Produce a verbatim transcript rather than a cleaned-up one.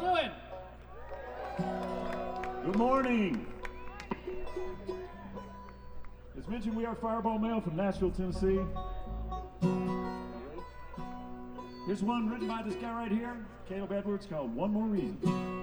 doing? Good morning. As mentioned, we are Fireball Mail from Nashville, Tennessee. Here's one written by this guy right here, Caleb Edwards, called One More Reason.